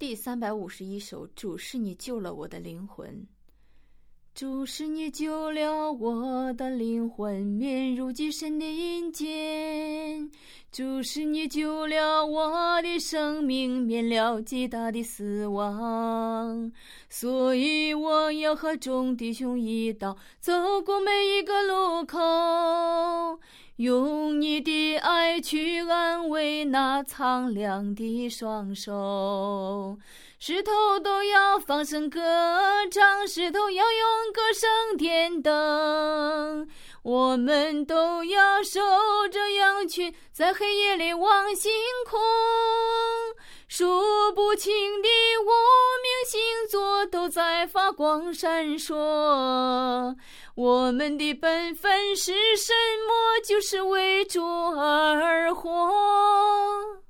第351首，主是你救了我的灵魂。主是你救了我的灵魂，免入极深的阴间。主是你救了我的生命，免了极大的死亡。所以我要和众弟兄一道走过每一个路口，用你的爱去安慰那苍凉的双手。石头都要放声歌唱，石头要用歌声点灯，我们都要守着羊群，在黑夜里望星空。数不清的无名星座都在发光闪烁，我们的本分是什么？就是为主而活。